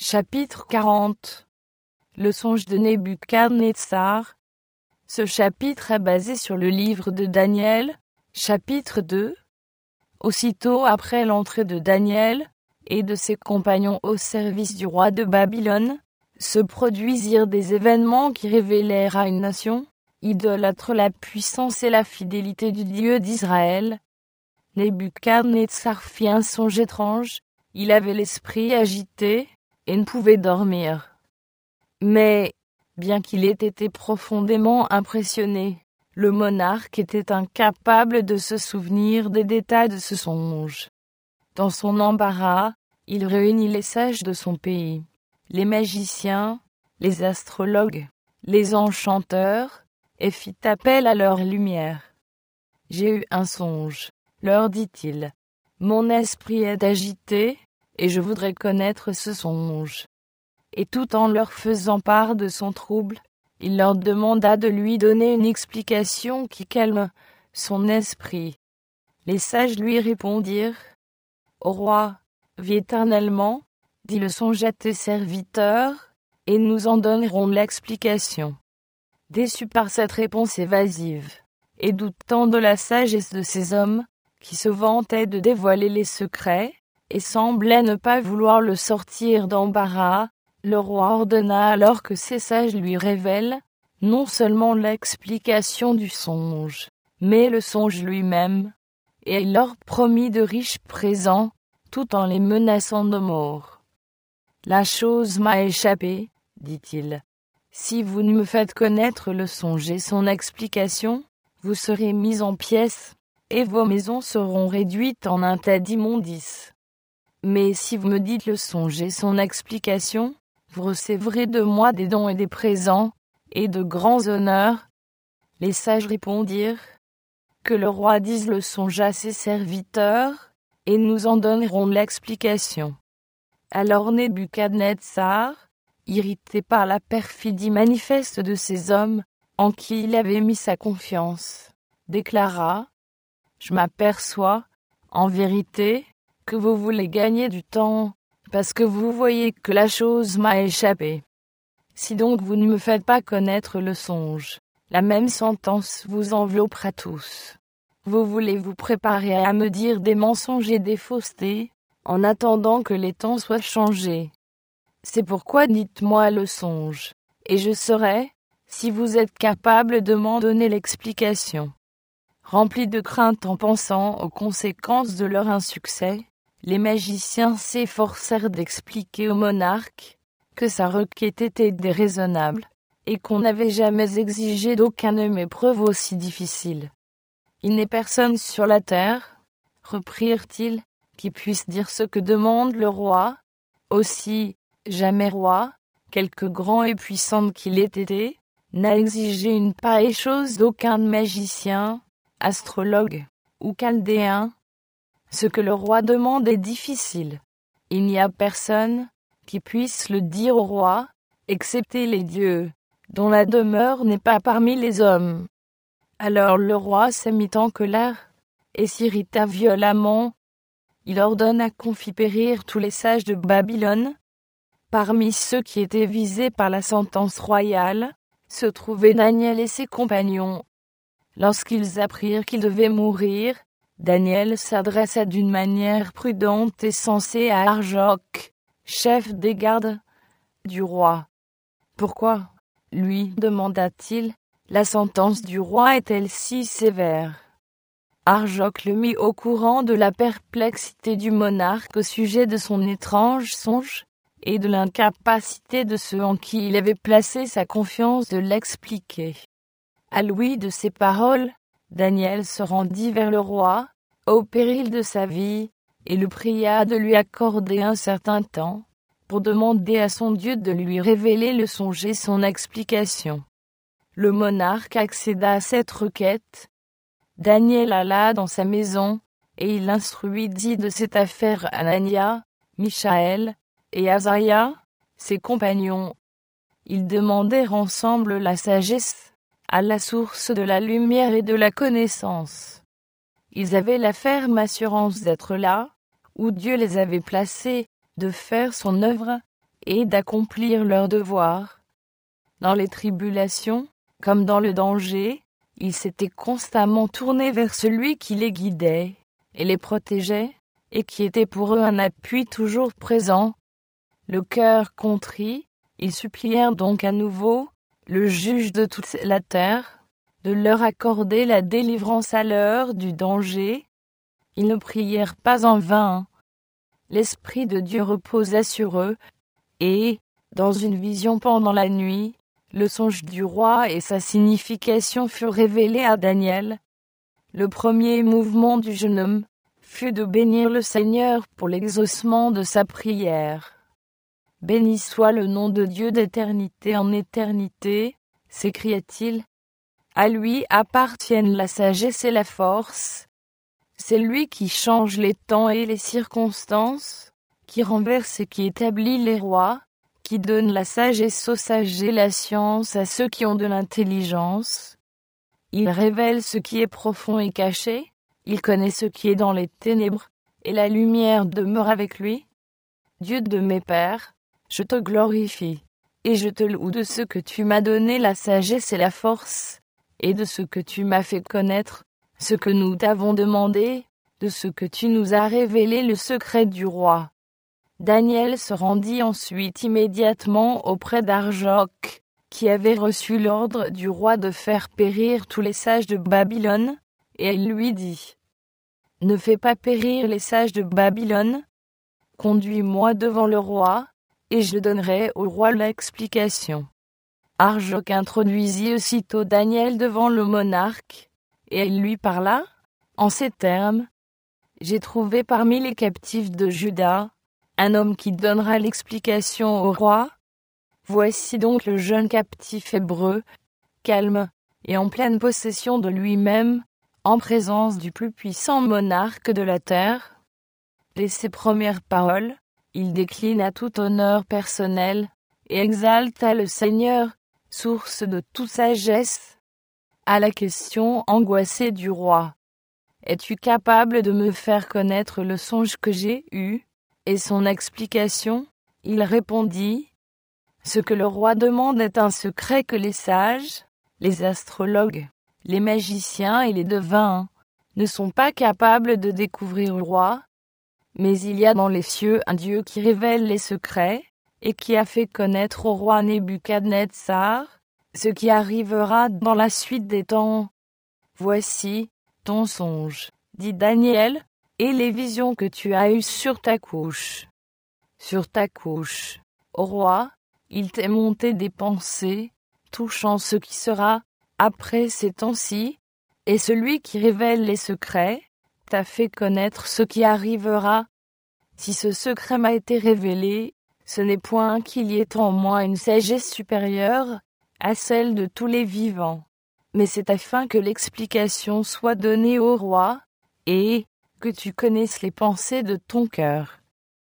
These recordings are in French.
Chapitre 40. Le songe de Nebuchadnezzar. Ce chapitre est basé sur le livre de Daniel, chapitre 2. Aussitôt après l'entrée de Daniel et de ses compagnons au service du roi de Babylone, se produisirent des événements qui révélèrent à une nation idolâtre la puissance et la fidélité du Dieu d'Israël. Nebuchadnezzar fit un songe étrange, il avait l'esprit agité et ne pouvait dormir. Mais, bien qu'il ait été profondément impressionné, le monarque était incapable de se souvenir des détails de ce songe. Dans son embarras, il réunit les sages de son pays, les magiciens, les astrologues, les enchanteurs, et fit appel à leur lumière. « J'ai eu un songe, leur dit-il. Mon esprit est agité, et je voudrais connaître ce songe. » Et tout en leur faisant part de son trouble, il leur demanda de lui donner une explication qui calme son esprit. Les sages lui répondirent : « Ô roi, vis éternellement, dis le songe à tes serviteurs, et nous en donnerons l'explication. » Déçu par cette réponse évasive, et doutant de la sagesse de ces hommes, qui se vantaient de dévoiler les secrets, et semblaient ne pas vouloir le sortir d'embarras, le roi ordonna alors que ces sages lui révèlent, non seulement l'explication du songe, mais le songe lui-même, et il leur promit de riches présents, tout en les menaçant de mort. « La chose m'a échappé, dit-il. Si vous ne me faites connaître le songe et son explication, vous serez mis en pièces, et vos maisons seront réduites en un tas d'immondices. Mais si vous me dites le songe et son explication, vous recevrez de moi des dons et des présents, et de grands honneurs. » Les sages répondirent : « Que le roi dise le songe à ses serviteurs, et nous en donnerons l'explication. » Alors Nebuchadnezzar, irrité par la perfidie manifeste de ces hommes, en qui il avait mis sa confiance, déclara : « Je m'aperçois, en vérité, que vous voulez gagner du temps, parce que vous voyez que la chose m'a échappé. Si donc vous ne me faites pas connaître le songe, la même sentence vous enveloppera tous. Vous voulez vous préparer à me dire des mensonges et des faussetés, en attendant que les temps soient changés. C'est pourquoi dites-moi le songe, et je saurai, si vous êtes capable de m'en donner l'explication. » Remplis de crainte en pensant aux conséquences de leur insuccès, les magiciens s'efforcèrent d'expliquer au monarque que sa requête était déraisonnable, et qu'on n'avait jamais exigé d'aucune épreuve aussi difficile. « Il n'est personne sur la terre, reprirent-ils, qui puisse dire ce que demande le roi. Aussi, jamais roi, quelque grand et puissant qu'il ait été, n'a exigé une pareille chose d'aucun magicien, astrologue ou chaldéen. Ce que le roi demande est difficile. Il n'y a personne qui puisse le dire au roi, excepté les dieux, dont la demeure n'est pas parmi les hommes. » Alors le roi se mit en colère et s'irrita violemment. Il ordonna qu'on fît périr tous les sages de Babylone. Parmi ceux qui étaient visés par la sentence royale, se trouvaient Daniel et ses compagnons. Lorsqu'ils apprirent qu'ils devaient mourir, Daniel s'adressa d'une manière prudente et sensée à Arjoc, chef des gardes du roi. « Pourquoi, lui, demanda-t-il, la sentence du roi est-elle si sévère ?» Arjoc le mit au courant de la perplexité du monarque au sujet de son étrange songe, et de l'incapacité de ceux en qui il avait placé sa confiance de l'expliquer. À l'ouïe de ces paroles, Daniel se rendit vers le roi, au péril de sa vie, et le pria de lui accorder un certain temps, pour demander à son Dieu de lui révéler le songe et son explication. Le monarque accéda à cette requête. Daniel alla dans sa maison, et il instruisit de cette affaire Anania, Michaël, et Azaria, ses compagnons. Ils demandèrent ensemble la sagesse, à la source de la lumière et de la connaissance. Ils avaient la ferme assurance d'être là, où Dieu les avait placés, de faire son œuvre, et d'accomplir leur devoir. Dans les tribulations, comme dans le danger, ils s'étaient constamment tournés vers celui qui les guidait et les protégeait, et qui était pour eux un appui toujours présent. Le cœur contrit, ils supplièrent donc à nouveau le juge de toute la terre de leur accorder la délivrance à l'heure du danger. Ils ne prièrent pas en vain. L'Esprit de Dieu reposa sur eux, et, dans une vision pendant la nuit, le songe du roi et sa signification furent révélés à Daniel. Le premier mouvement du jeune homme fut de bénir le Seigneur pour l'exaucement de sa prière. Béni soit le nom de Dieu d'éternité en éternité, s'écria-t-il. À lui appartiennent la sagesse et la force. C'est lui qui change les temps et les circonstances, qui renverse et qui établit les rois, qui donne la sagesse aux sages et la science à ceux qui ont de l'intelligence. Il révèle ce qui est profond et caché, il connaît ce qui est dans les ténèbres, et la lumière demeure avec lui. Dieu de mes pères, je te glorifie, et je te loue de ce que tu m'as donné la sagesse et la force, et de ce que tu m'as fait connaître, ce que nous t'avons demandé, de ce que tu nous as révélé le secret du roi. Daniel se rendit ensuite immédiatement auprès d'Arjoc, qui avait reçu l'ordre du roi de faire périr tous les sages de Babylone, et il lui dit : « Ne fais pas périr les sages de Babylone. Conduis-moi devant le roi, et je donnerai au roi l'explication. » Arjoc introduisit aussitôt Daniel devant le monarque, et il lui parla, en ces termes : « J'ai trouvé parmi les captifs de Juda un homme qui donnera l'explication au roi. Voici donc le jeune captif hébreu, calme et en pleine possession de lui-même, en présence du plus puissant monarque de la terre. » Dès ses premières paroles, il déclina tout honneur personnel et exalta le Seigneur, source de toute sagesse. À la question angoissée du roi : « Es-tu capable de me faire connaître le songe que j'ai eu et son explication ?» il répondit : « Ce que le roi demande est un secret que les sages, les astrologues, les magiciens et les devins ne sont pas capables de découvrir au roi. Mais il y a dans les cieux un Dieu qui révèle les secrets et qui a fait connaître au roi Nebuchadnezzar ce qui arrivera dans la suite des temps. Voici ton songe, dit Daniel, et les visions que tu as eues sur ta couche. Sur ta couche, ô roi, il t'est monté des pensées touchant ce qui sera après ces temps-ci, et celui qui révèle les secrets t'a fait connaître ce qui arrivera. Si ce secret m'a été révélé, ce n'est point qu'il y ait en moi une sagesse supérieure à celle de tous les vivants, mais c'est afin que l'explication soit donnée au roi, et que tu connaisses les pensées de ton cœur.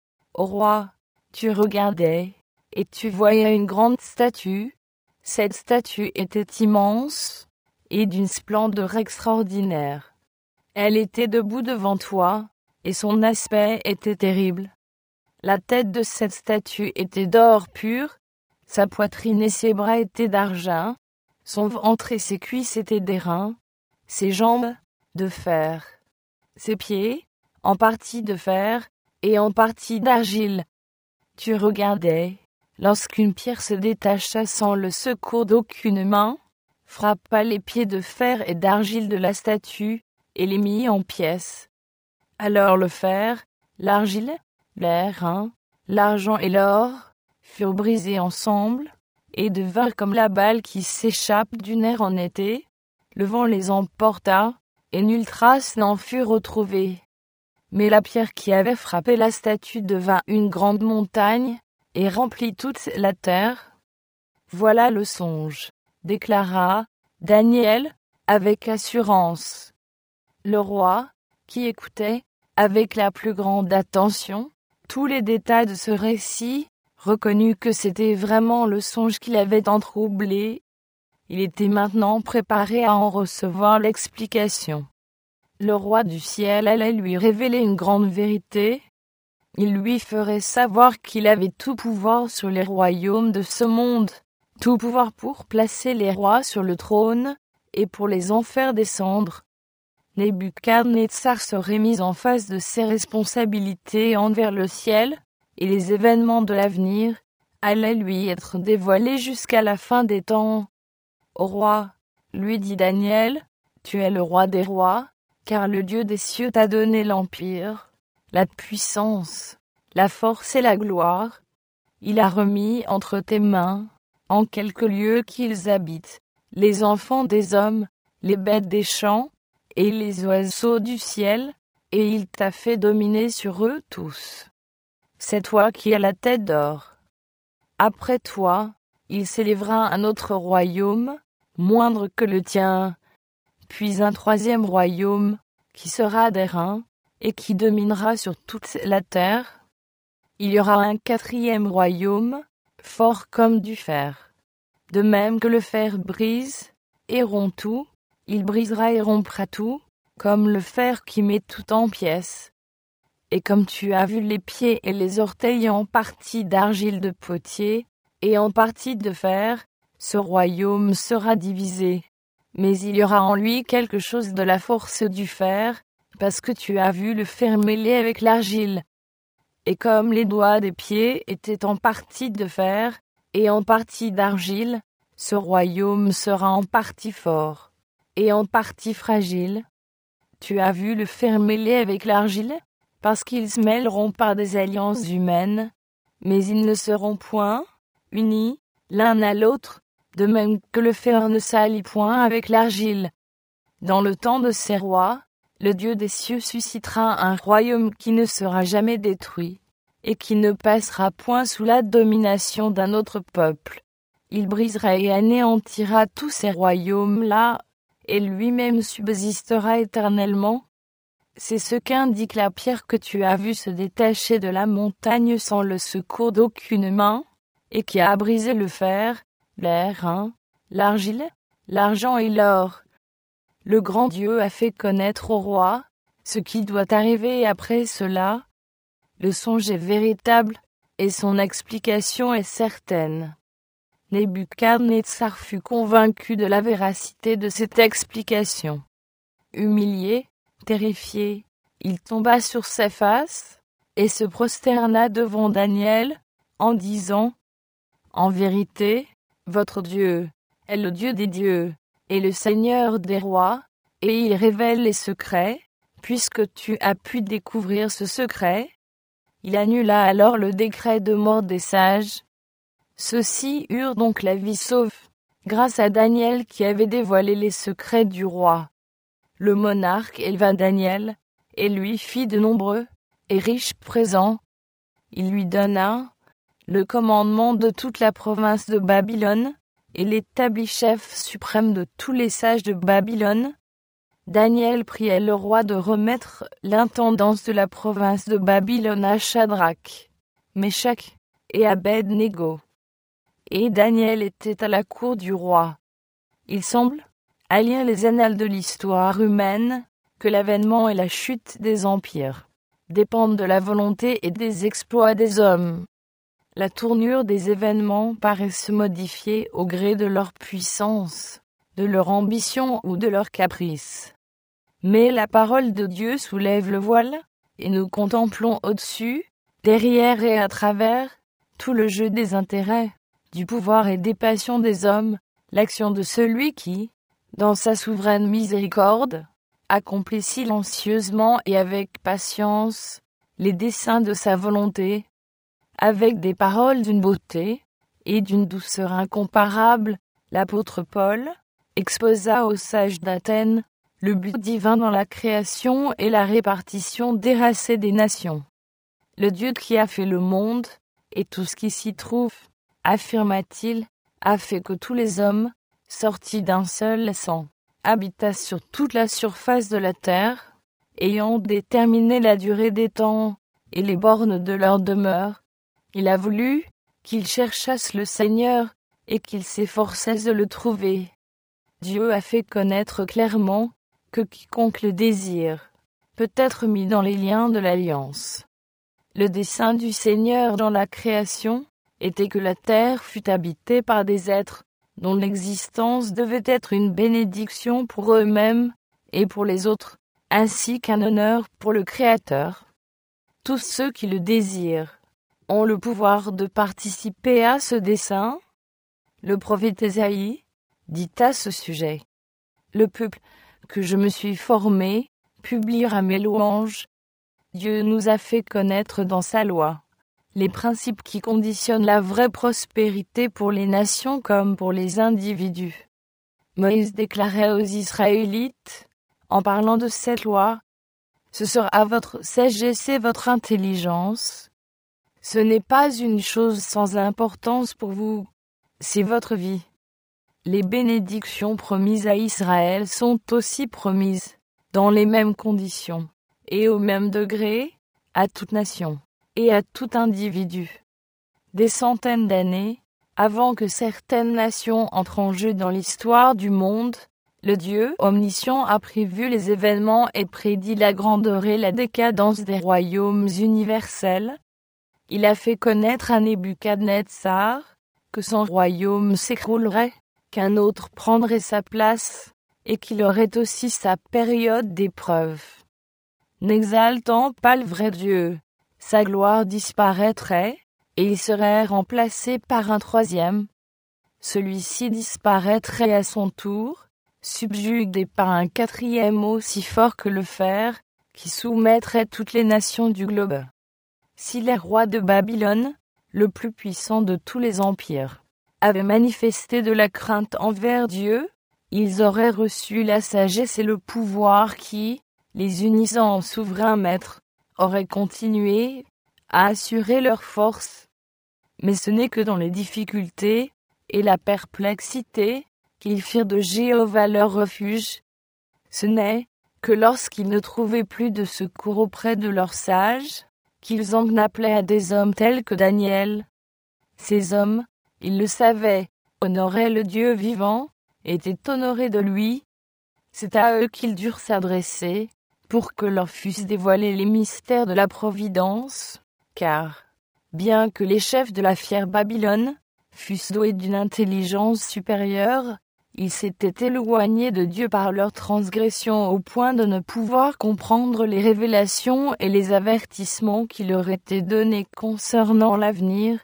Ô roi, tu regardais, et tu voyais une grande statue. Cette statue était immense, et d'une splendeur extraordinaire. Elle était debout devant toi, et son aspect était terrible. La tête de cette statue était d'or pur, sa poitrine et ses bras étaient d'argent, son ventre et ses cuisses étaient d'airain, ses jambes, de fer, ses pieds, en partie de fer, et en partie d'argile. Tu regardais, lorsqu'une pierre se détacha sans le secours d'aucune main, frappa les pieds de fer et d'argile de la statue, et les mit en pièces. Alors le fer, l'argile, l'airain, l'argent et l'or furent brisés ensemble, et devinrent comme la balle qui s'échappe du nerf en été. Le vent les emporta, et nulle trace n'en fut retrouvée. Mais la pierre qui avait frappé la statue devint une grande montagne, et remplit toute la terre. Voilà le songe, déclara Daniel avec assurance. Le roi, qui écoutait, avec la plus grande attention, tous les détails de ce récit, reconnut que c'était vraiment le songe qui l'avait tant troublé. Il était maintenant préparé à en recevoir l'explication. Le roi du ciel allait lui révéler une grande vérité. il lui ferait savoir qu'il avait tout pouvoir sur les royaumes de ce monde, tout pouvoir pour placer les rois sur le trône, et pour les en faire descendre. Nebuchadnezzar serait mis en face de ses responsabilités envers le ciel, et les événements de l'avenir allaient lui être dévoilés jusqu'à la fin des temps. Ô roi, lui dit Daniel, tu es le roi des rois, car le Dieu des cieux t'a donné l'empire, la puissance, la force et la gloire. Il a remis entre tes mains, en quelque lieu qu'ils habitent, les enfants des hommes, les bêtes des champs, et les oiseaux du ciel, et il t'a fait dominer sur eux tous. C'est toi qui as la tête d'or. Après toi, il s'élèvera un autre royaume, moindre que le tien, puis un troisième royaume, qui sera d'airain, et qui dominera sur toute la terre. Il y aura un quatrième royaume, fort comme du fer. De même que le fer brise et rompt tout, il brisera et rompra tout, comme le fer qui met tout en pièces. Et comme tu as vu les pieds et les orteils en partie d'argile de potier, et en partie de fer, ce royaume sera divisé. Mais il y aura en lui quelque chose de la force du fer, parce que tu as vu le fer mêlé avec l'argile. Et comme les doigts des pieds étaient en partie de fer, et en partie d'argile, ce royaume sera en partie fort, et en partie fragile. Tu as vu le fer mêlé avec l'argile, parce qu'ils se mêleront par des alliances humaines, mais ils ne seront point unis l'un à l'autre, de même que le fer ne s'allie point avec l'argile. Dans le temps de ces rois, le Dieu des cieux suscitera un royaume qui ne sera jamais détruit, et qui ne passera point sous la domination d'un autre peuple. Il brisera et anéantira tous ces royaumes-là, et lui-même subsistera éternellement. C'est ce qu'indique la pierre que tu as vue se détacher de la montagne sans le secours d'aucune main, et qui a brisé le fer, l'airain, l'argile, l'argent et l'or. Le grand Dieu a fait connaître au roi ce qui doit arriver après cela. Le songe est véritable, et son explication est certaine. Nebuchadnezzar fut convaincu de la véracité de cette explication. Humilié, terrifié, il tomba sur sa face, et se prosterna devant Daniel, en disant : « En vérité, votre Dieu est le Dieu des dieux, et le Seigneur des rois, et il révèle les secrets, puisque tu as pu découvrir ce secret. » Il annula alors le décret de mort des sages. Ceux-ci eurent donc la vie sauve, grâce à Daniel qui avait dévoilé les secrets du roi. Le monarque éleva Daniel, et lui fit de nombreux et riches présents. Il lui donna le commandement de toute la province de Babylone, et l'établit chef suprême de tous les sages de Babylone. Daniel pria le roi de remettre l'intendance de la province de Babylone à Shadrach, Meshach et Abed-Négo. Et Daniel était à la cour du roi. Il semble, à lire les annales de l'histoire humaine, que l'avènement et la chute des empires dépendent de la volonté et des exploits des hommes. La tournure des événements paraît se modifier au gré de leur puissance, de leur ambition ou de leur caprice. Mais la parole de Dieu soulève le voile, et nous contemplons au-dessus, derrière et à travers, tout le jeu des intérêts, du pouvoir et des passions des hommes, l'action de celui qui, dans sa souveraine miséricorde, accomplit silencieusement et avec patience les desseins de sa volonté. Avec des paroles d'une beauté et d'une douceur incomparable, l'apôtre Paul exposa aux sages d'Athènes le but divin dans la création et la répartition des races et des nations. Le Dieu qui a fait le monde et tout ce qui s'y trouve, affirma-t-il, a fait que tous les hommes, sortis d'un seul sang, habitassent sur toute la surface de la terre, ayant déterminé la durée des temps et les bornes de leur demeure. Il a voulu qu'ils cherchassent le Seigneur et qu'ils s'efforçassent de le trouver. Dieu a fait connaître clairement que quiconque le désire peut être mis dans les liens de l'alliance. Le dessein du Seigneur dans la création était que la terre fût habitée par des êtres dont l'existence devait être une bénédiction pour eux-mêmes et pour les autres, ainsi qu'un honneur pour le Créateur. Tous ceux qui le désirent ont le pouvoir de participer à ce dessein. Le prophète Ésaïe dit à ce sujet: le peuple que je me suis formé publiera mes louanges. Dieu nous a fait connaître dans sa loi les principes qui conditionnent la vraie prospérité pour les nations comme pour les individus. Moïse déclarait aux Israélites, en parlant de cette loi: ce sera votre sagesse et votre intelligence. Ce n'est pas une chose sans importance pour vous, c'est votre vie. Les bénédictions promises à Israël sont aussi promises, dans les mêmes conditions, et au même degré, à toute nation, et à tout individu. Des centaines d'années, avant que certaines nations entrent en jeu dans l'histoire du monde, le Dieu omniscient a prévu les événements et prédit la grandeur et la décadence des royaumes universels. Il a fait connaître à Nebuchadnezzar que son royaume s'écroulerait, qu'un autre prendrait sa place, et qu'il aurait aussi sa période d'épreuve. N'exaltant pas le vrai Dieu, sa gloire disparaîtrait, et il serait remplacé par un troisième. Celui-ci disparaîtrait à son tour, subjugué par un quatrième aussi fort que le fer, qui soumettrait toutes les nations du globe. Si les rois de Babylone, le plus puissant de tous les empires, avaient manifesté de la crainte envers Dieu, ils auraient reçu la sagesse et le pouvoir qui, les unissant en souverain maître, auraient continué à assurer leur force. Mais ce n'est que dans les difficultés et la perplexité qu'ils firent de Jéhovah leur refuge. Ce n'est que lorsqu'ils ne trouvaient plus de secours auprès de leurs sages, qu'ils en appelaient à des hommes tels que Daniel. Ces hommes, ils le savaient, honoraient le Dieu vivant, étaient honorés de lui. C'est à eux qu'ils durent s'adresser, pour que leur fussent dévoilés les mystères de la providence, car, bien que les chefs de la fière Babylone fussent doués d'une intelligence supérieure, ils s'étaient éloignés de Dieu par leur transgression au point de ne pouvoir comprendre les révélations et les avertissements qui leur étaient donnés concernant l'avenir.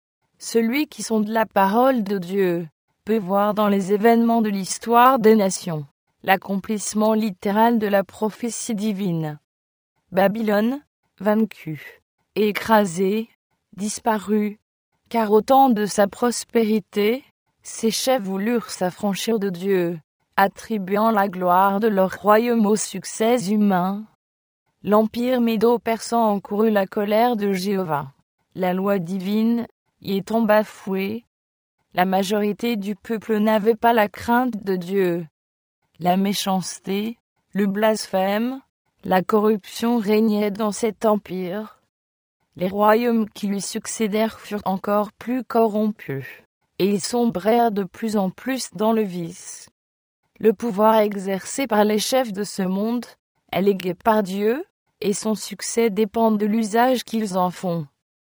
Celui qui sonde la parole de Dieu peut voir dans les événements de l'histoire des nations l'accomplissement littéral de la prophétie divine. Babylone, vaincue, écrasée, disparue, car au temps de sa prospérité, ses chefs voulurent s'affranchir de Dieu, attribuant la gloire de leur royaume aux succès humains. L'empire médo-persan encourut la colère de Jéhovah. La loi divine y étant bafouée, la majorité du peuple n'avait pas la crainte de Dieu. La méchanceté, le blasphème, la corruption régnaient dans cet empire. Les royaumes qui lui succédèrent furent encore plus corrompus, et ils sombrèrent de plus en plus dans le vice. Le pouvoir exercé par les chefs de ce monde est légué par Dieu, et son succès dépend de l'usage qu'ils en font.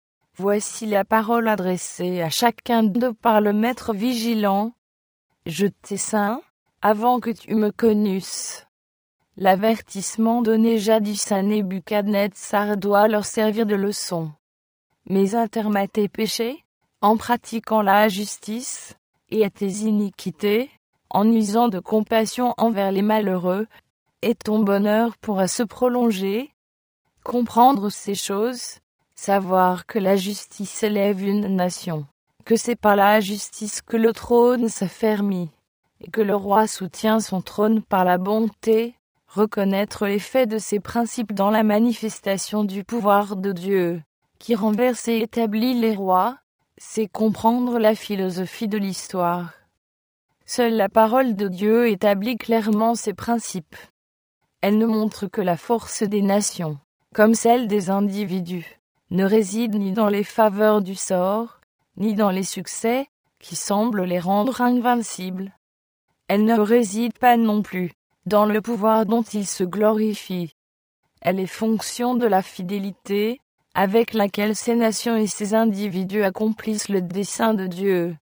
Voici la parole adressée à chacun d'eux par le Maître vigilant. Je t'ai ceint avant que tu me connusses. L'avertissement donné jadis à Nebuchadnezzar doit leur servir de leçon. Mais interme à tes péchés, en pratiquant la justice, et à tes iniquités, en usant de compassion envers les malheureux, et ton bonheur pourra se prolonger. Comprendre ces choses, savoir que la justice élève une nation, que c'est par la justice que le trône s'affermit, et que le roi soutient son trône par la bonté, reconnaître l'effet de ces principes dans la manifestation du pouvoir de Dieu, qui renverse et établit les rois, c'est comprendre la philosophie de l'histoire. Seule la parole de Dieu établit clairement ces principes. Elle ne montre que la force des nations, comme celle des individus, ne réside ni dans les faveurs du sort, ni dans les succès qui semblent les rendre invincibles. Elle ne réside pas non plus dans le pouvoir dont ils se glorifient. Elle est fonction de la fidélité, avec laquelle ces nations et ces individus accomplissent le dessein de Dieu.